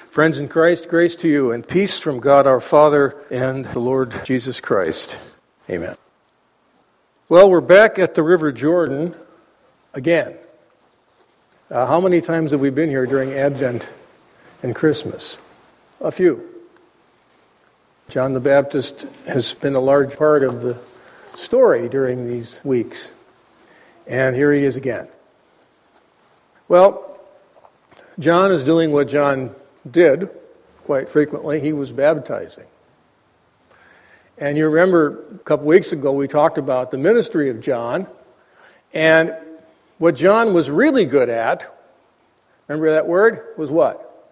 Friends in Christ, grace to you and peace from God our Father and the Lord Jesus Christ. Amen. Well, we're back at the River Jordan again. How many times have we been here during Advent and Christmas? A few. John the Baptist has been a large part of the story during these weeks. And here he is again. Well, John is doing what John did quite frequently. He was baptizing. And you remember a couple weeks ago we talked about the ministry of John. And what John was really good at, remember that word, was what?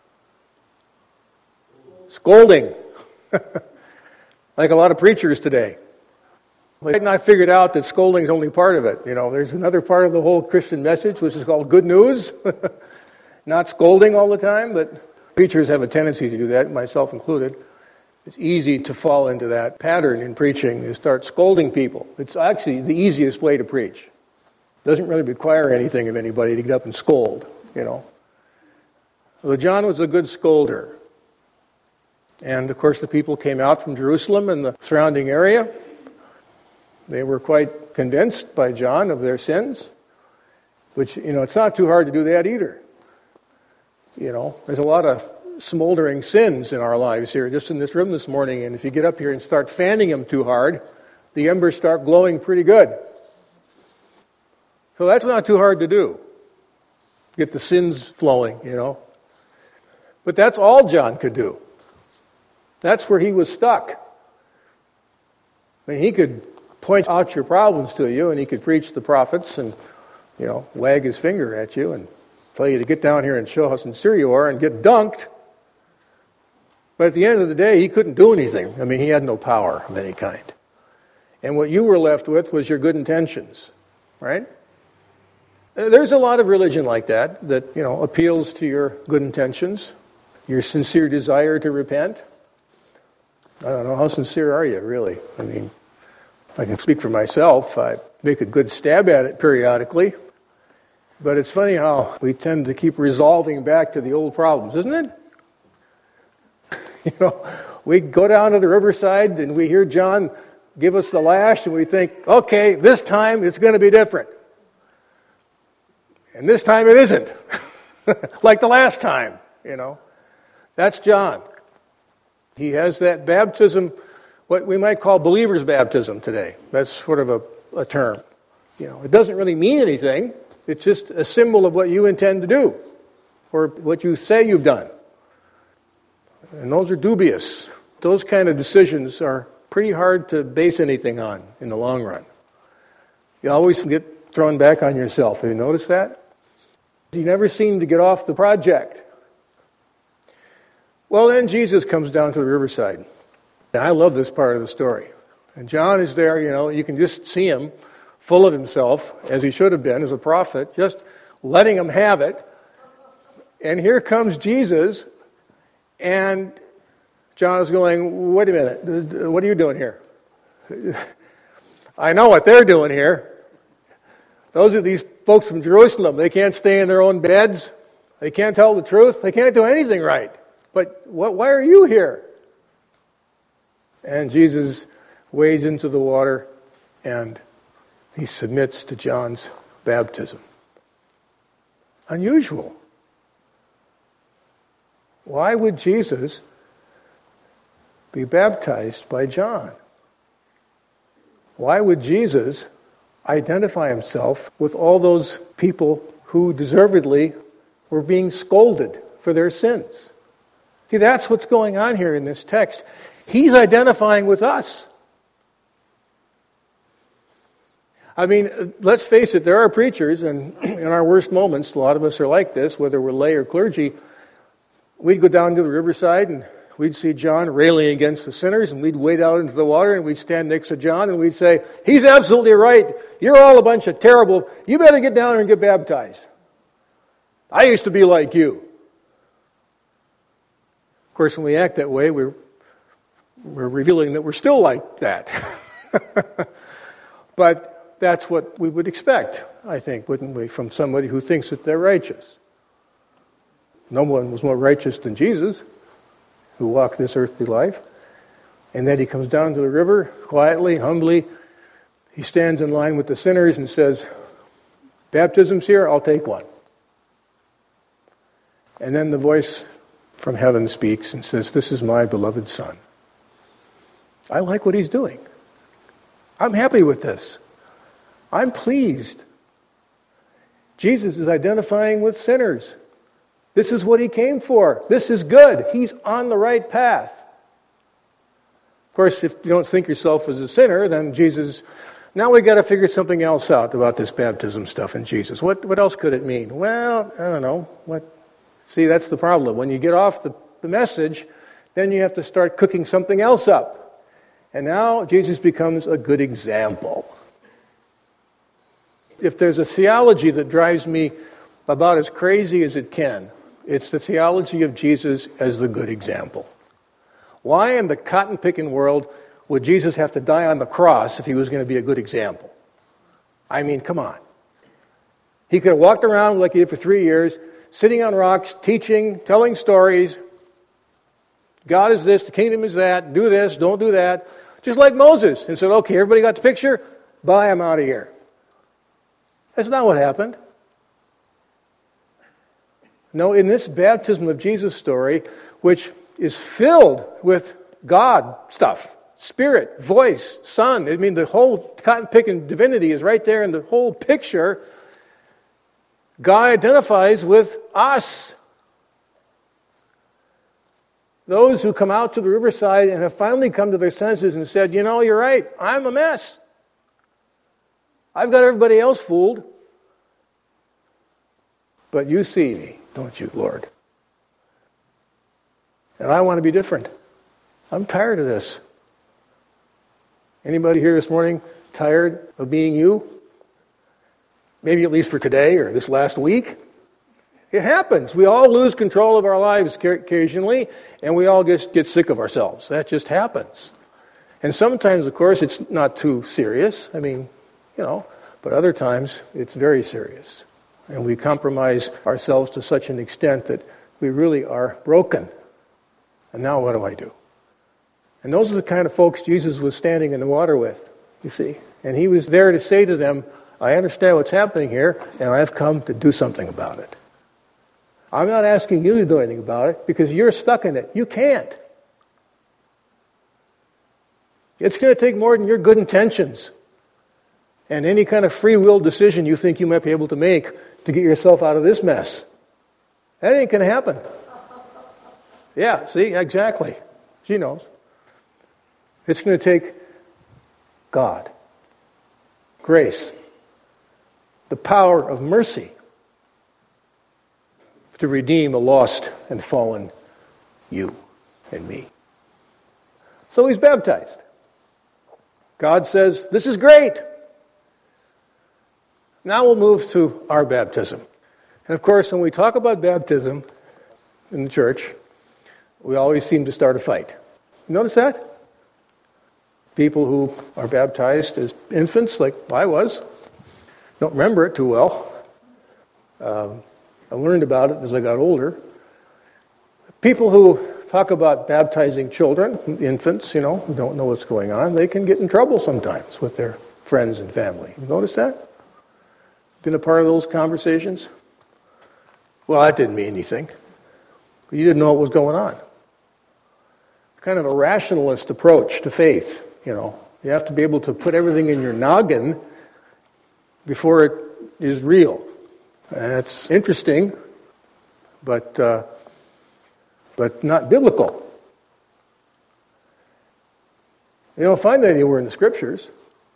Scolding. Like a lot of preachers today. And I figured out that scolding is only part of it. You know, there's another part of the whole Christian message, which is called good news. Not scolding all the time, but preachers have a tendency to do that, myself included. It's easy to fall into that pattern in preaching, is start scolding people. It's actually the easiest way to preach. It doesn't really require anything of anybody to get up and scold, you know. So John was a good scolder. And, of course, the people came out from Jerusalem and the surrounding area. They were quite convinced by John of their sins, which, you know, it's not too hard to do that either. You know, there's a lot of smoldering sins in our lives here, just in this room this morning, and if you get up here and start fanning them too hard, the embers start glowing pretty good. So that's not too hard to do. Get the sins flowing, you know. But that's all John could do. That's where he was stuck. I mean, he could point out your problems to you, and he could preach the prophets and, you know, wag his finger at you and tell you to get down here and show how sincere you are and get dunked. But at the end of the day, he couldn't do anything. I mean, he had no power of any kind. And what you were left with was your good intentions, right? There's a lot of religion like that, you know, appeals to your good intentions, your sincere desire to repent. I don't know, how sincere are you, really? I mean, I can speak for myself. I make a good stab at it periodically. But it's funny how we tend to keep resolving back to the old problems, isn't it? You know, we go down to the riverside and we hear John give us the lash and we think, okay, this time it's going to be different. And this time it isn't. Like the last time, you know. That's John. He has that baptism, what we might call believer's baptism today. That's sort of a term. You know, it doesn't really mean anything. It's just a symbol of what you intend to do or what you say you've done. And those are dubious. Those kind of decisions are pretty hard to base anything on in the long run. You always get thrown back on yourself. Have you noticed that? You never seem to get off the project. Well, then Jesus comes down to the riverside. And I love this part of the story. And John is there, you know, you can just see him full of himself, as he should have been as a prophet, just letting him have it. And here comes Jesus, and John is going, wait a minute, what are you doing here? I know what they're doing here. Those are these folks from Jerusalem. They can't stay in their own beds. They can't tell the truth. They can't do anything right. But why are you here? And Jesus wades into the water and he submits to John's baptism. Unusual. Why would Jesus be baptized by John? Why would Jesus identify himself with all those people who deservedly were being scolded for their sins? See, that's what's going on here in this text. He's identifying with us. I mean, let's face it, there are preachers, and in our worst moments, a lot of us are like this, whether we're lay or clergy. We'd go down to the riverside, and we'd see John railing against the sinners, and we'd wade out into the water, and we'd stand next to John, and we'd say, he's absolutely right. You're all a bunch of terrible. You better get down there and get baptized. I used to be like you. Of course, when we act that way, we're revealing that we're still like that. But that's what we would expect, I think, wouldn't we, from somebody who thinks that they're righteous. no one was more righteous than Jesus, who walked this earthly life. And then he comes down to the river, quietly, humbly. He stands in line with the sinners and says, baptism's here, I'll take one. And then the voice from heaven speaks and says, this is my beloved Son. I like what he's doing. I'm happy with this. I'm pleased. Jesus is identifying with sinners. This is what he came for. This is good. He's on the right path. Of course, if you don't think yourself as a sinner, then Jesus... Now we've got to figure something else out about this baptism stuff in Jesus. What else could it mean? Well, I don't know. See, that's the problem. When you get off the message, then you have to start cooking something else up. And now Jesus becomes a good example. If there's a theology that drives me about as crazy as it can, it's the theology of Jesus as the good example. Why in the cotton-picking world would Jesus have to die on the cross if he was going to be a good example? I mean, come on. He could have walked around like he did for 3 years, sitting on rocks, teaching, telling stories. God is this, the kingdom is that, do this, don't do that. Just like Moses. And said, okay, everybody got the picture? Bye, I'm out of here. That's not what happened. No, in this baptism of Jesus story, which is filled with God stuff, Spirit, voice, Son. I mean, the whole cotton-picking divinity is right there in the whole picture. God identifies with us. Those who come out to the riverside and have finally come to their senses and said, you know, you're right, I'm a mess. I've got everybody else fooled. But you see me, don't you, Lord? And I want to be different. I'm tired of this. Anybody here this morning tired of being you? Maybe at least for today or this last week? It happens. We all lose control of our lives occasionally, and we all get sick of ourselves. That just happens. And sometimes, of course, it's not too serious. I mean, but other times it's very serious. And we compromise ourselves to such an extent that we really are broken. And now what do I do? And those are the kind of folks Jesus was standing in the water with, you see. And he was there to say to them, I understand what's happening here, and I've come to do something about it. I'm not asking you to do anything about it, because you're stuck in it. You can't. It's going to take more than your good intentions and any kind of free will decision you think you might be able to make to get yourself out of this mess. That ain't going to happen. Yeah, see, exactly. She knows. It's going to take God, grace, the power of mercy to redeem a lost and fallen you and me. So he's baptized. God says, this is great. Now we'll move to our baptism. And of course, when we talk about baptism in the church, we always seem to start a fight. You notice that? People who are baptized as infants, like I was, don't remember it too well. I learned about it as I got older. People who talk about baptizing children, infants, who don't know what's going on, they can get in trouble sometimes with their friends and family. You notice that? Been a part of those conversations? Well, that didn't mean anything. You didn't know what was going on. Kind of a rationalist approach to faith, You have to be able to put everything in your noggin before it is real. And it's interesting, but not biblical. You don't find that anywhere in the Scriptures.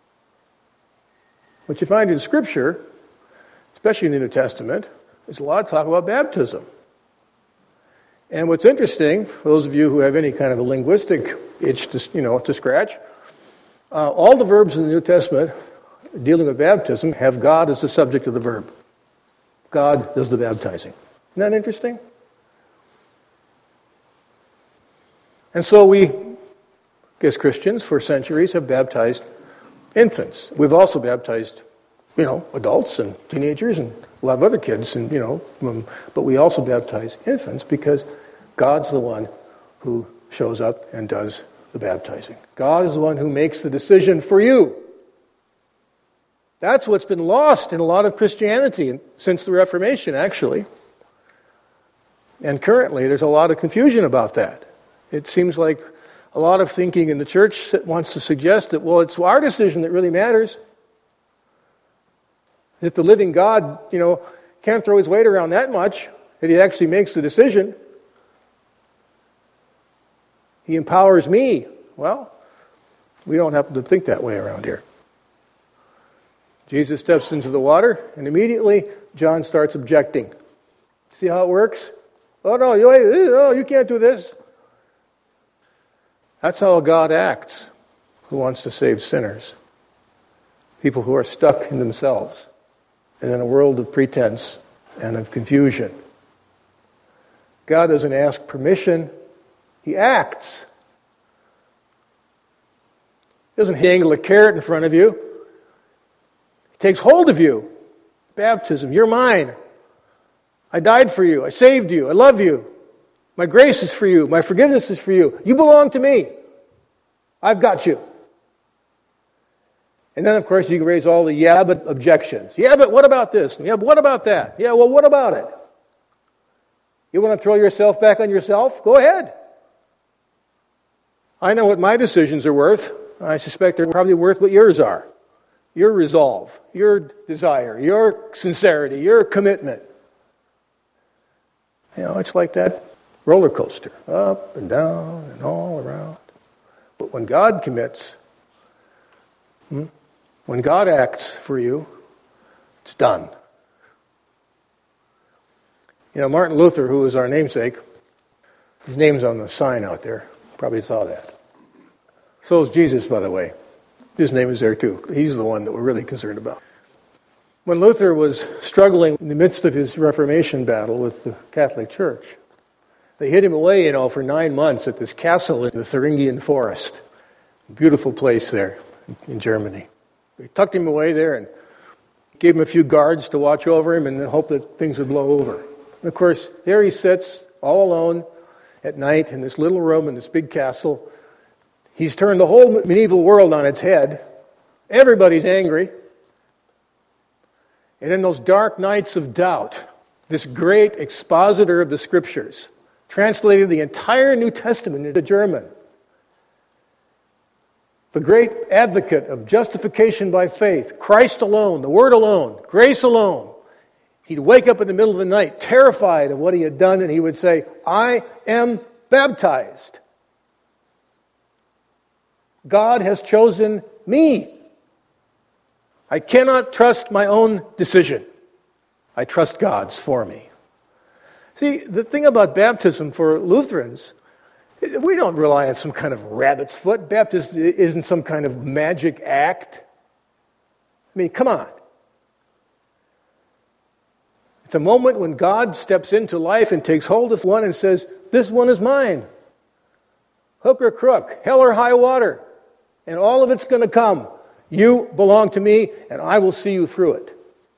What you find in Scripture, especially in the New Testament, is a lot of talk about baptism. And what's interesting, for those of you who have any kind of a linguistic itch to scratch, all the verbs in the New Testament dealing with baptism have God as the subject of the verb. God does the baptizing. Isn't that interesting? And so we, as Christians, for centuries have baptized infants. We've also baptized, adults and teenagers and We'll have other kids, and but we also baptize infants because God's the one who shows up and does the baptizing. God is the one who makes the decision for you. That's what's been lost in a lot of Christianity since the Reformation, actually. And currently, there's a lot of confusion about that. It seems like a lot of thinking in the church that wants to suggest that, well, it's our decision that really matters. If the living God, can't throw his weight around that much, that he actually makes the decision. He empowers me. Well, we don't happen to think that way around here. Jesus steps into the water, and immediately John starts objecting. See how it works? Oh, no, you can't do this. That's how God acts, who wants to save sinners. People who are stuck in themselves and in a world of pretense and of confusion. God doesn't ask permission, he acts. He doesn't dangle a carrot in front of you. He takes hold of you. Baptism, you're mine. I died for you. I saved you. I love you. My grace is for you. My forgiveness is for you. You belong to me. I've got you. And then, of course, you can raise all the yeah, but objections. Yeah, but what about this? Yeah, but what about that? Yeah, well, what about it? You want to throw yourself back on yourself? Go ahead. I know what my decisions are worth. I suspect they're probably worth what yours are. Your resolve, your desire, your sincerity, your commitment. It's like that roller coaster, up and down and all around. But when God commits, when God acts for you, it's done. Martin Luther, who was our namesake, his name's on the sign out there. Probably saw that. So is Jesus, by the way. His name is there too. He's the one that we're really concerned about. When Luther was struggling in the midst of his Reformation battle with the Catholic Church, they hid him away, for 9 months at this castle in the Thuringian forest. Beautiful place there in Germany. They tucked him away there and gave him a few guards to watch over him and then hope that things would blow over. And of course, there he sits all alone at night in this little room in this big castle. He's turned the whole medieval world on its head. Everybody's angry. And in those dark nights of doubt, this great expositor of the Scriptures translated the entire New Testament into German. The great advocate of justification by faith, Christ alone, the Word alone, grace alone. He'd wake up in the middle of the night, terrified of what he had done, and he would say, I am baptized. God has chosen me. I cannot trust my own decision. I trust God's for me. See, the thing about baptism for Lutherans, we don't rely on some kind of rabbit's foot. Baptism isn't some kind of magic act. I mean, come on. It's a moment when God steps into life and takes hold of one and says, this one is mine. Hook or crook, hell or high water. And all of it's going to come. You belong to me, and I will see you through it.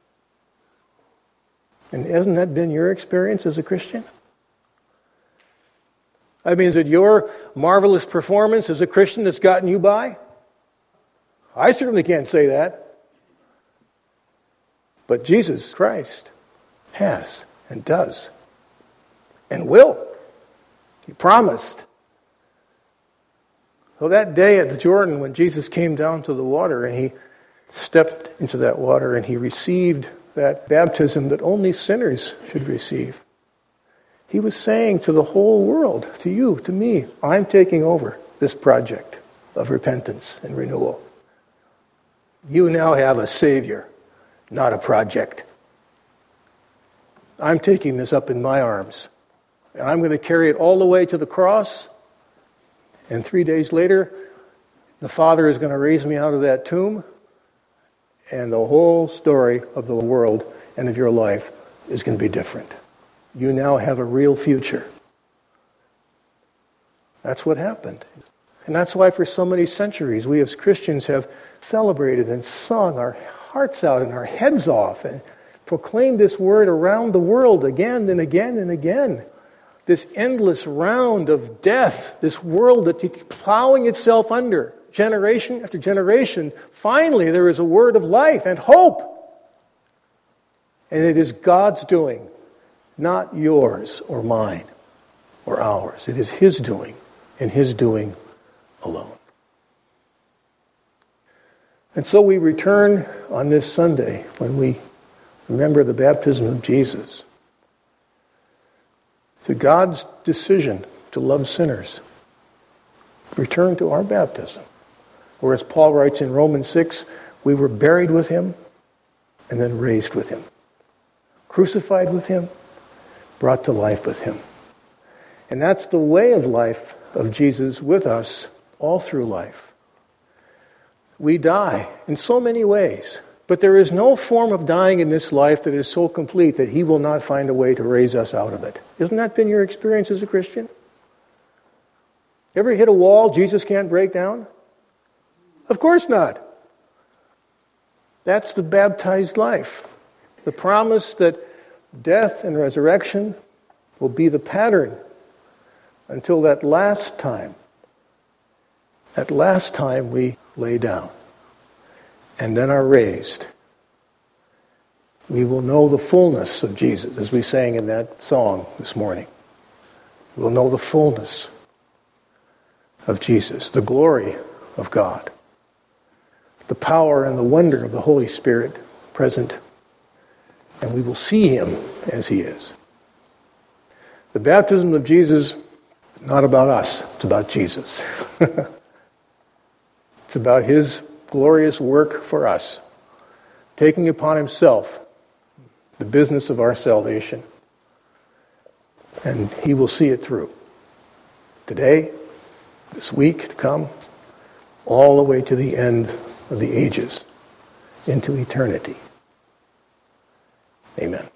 And hasn't that been your experience as a Christian? I mean, is it your marvelous performance as a Christian that's gotten you by? I certainly can't say that. But Jesus Christ has and does and will. He promised. So that day at the Jordan when Jesus came down to the water and he stepped into that water and he received that baptism that only sinners should receive, he was saying to the whole world, to you, to me, I'm taking over this project of repentance and renewal. You now have a Savior, not a project. I'm taking this up in my arms, and I'm going to carry it all the way to the cross. And 3 days later, the Father is going to raise me out of that tomb, and the whole story of the world and of your life is going to be different. You now have a real future. That's what happened. And that's why for so many centuries, we as Christians have celebrated and sung our hearts out and our heads off and proclaim this word around the world again and again and again. This endless round of death, this world that keeps plowing itself under, generation after generation. Finally, there is a word of life and hope. And it is God's doing, not yours or mine or ours. It is His doing, and His doing alone. And so we return on this Sunday when we remember the baptism of Jesus to God's decision to love sinners. Return to our baptism, where, as Paul writes in Romans 6, we were buried with Him and then raised with Him, crucified with Him, brought to life with Him. And that's the way of life of Jesus with us all through life. We die in so many ways, but there is no form of dying in this life that is so complete that He will not find a way to raise us out of it. Isn't that been your experience as a Christian? Ever hit a wall Jesus can't break down? Of course not. That's the baptized life. The promise that death and resurrection will be the pattern until that last time we lay down and then are raised. We will know the fullness of Jesus, as we sang in that song this morning. We'll know the fullness of Jesus, the glory of God, the power and the wonder of the Holy Spirit present, and we will see Him as He is. The baptism of Jesus, not about us, it's about Jesus. It's about His glorious work for us, taking upon Himself the business of our salvation. And He will see it through. Today, this week to come, all the way to the end of the ages, into eternity. Amen.